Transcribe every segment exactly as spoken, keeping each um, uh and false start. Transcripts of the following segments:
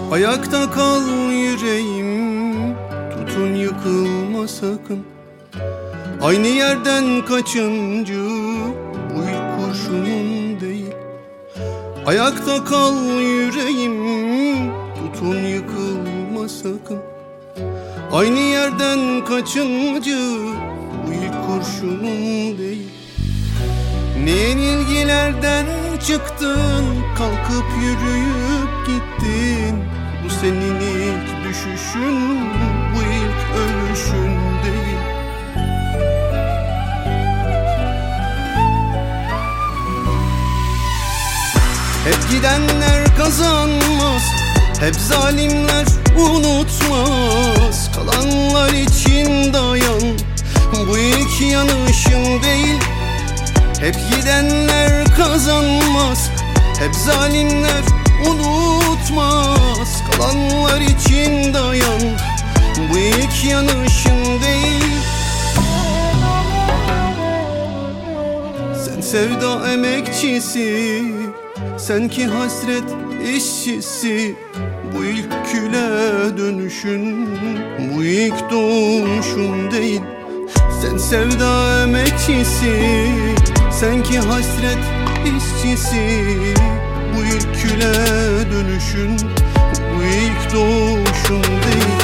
Ayakta kal yüreğim, tutun yıkılma sakın. Aynı yerden kaçıncı, bu ilk kurşunun değil. Ayakta kal yüreğim, tutun yıkılma sakın. Aynı yerden kaçıncı, bu ilk kurşunun değil. Ne yenilgilerden çıktın, kalkıp yürüyüp gittin. Bu senin ilk düşüşün, bu ilk ölüşün değil. Hep gidenler kazanmaz, hep zalimler unutmaz. Kalanlar için dayan, bu ilk yanışın değil. Hep gidenler kazanmaz, hep zalimler unutmaz. Kalanlar için dayan, bu ilk yanışın değil. Sen sevda emekçisi, sen ki hasret işçisi. Bu ilk küle dönüşün, bu ilk doğuşun değil. Sen sevda emekçisi, sen ki hasret işçisi. Bu ilk küle dönüşün, bu ilk doğuşun değil.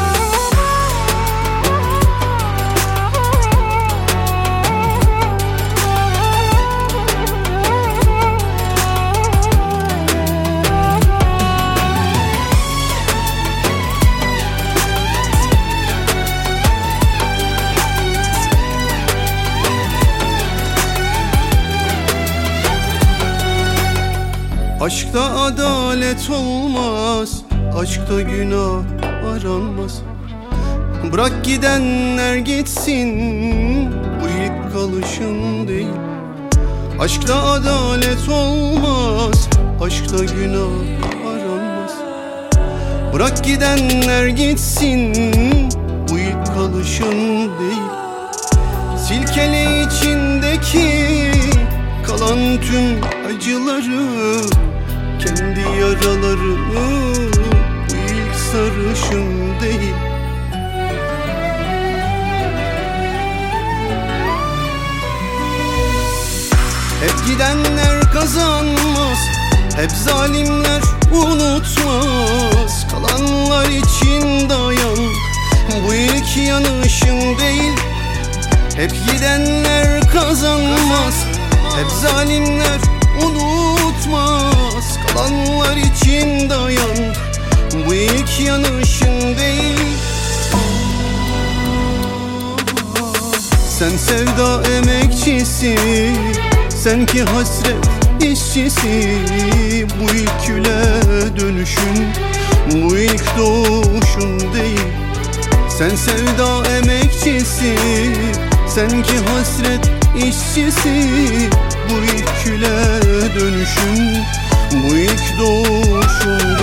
Aşkta adalet olmaz, aşkta günah aranmaz. Bırak gidenler gitsin, bu ilk kalışın değil. Aşkta adalet olmaz, aşkta günah aranmaz. Bırak gidenler gitsin, bu ilk kalışın değil. Silkele içindeki kalan tüm acıları, kendi yaralarını, bu ilk sarışın değil. Hep gidenler kazanmaz, hep zalimler unutmaz. Kalanlar için dayan, bu ilk yanışın değil. Hep gidenler kazanmaz, hep zalimler unutmaz. Kalanlar için dayan, bu ilk yanışın değil. Sen sevda emekçisi, sen ki hasret işçisi. Bu ilk küle dönüşün, bu ilk doğuşun değil. Sen sevda emekçisi, sen ki hasret işçisi. Bu ilk küle dönüşün, bu ilk doğuşun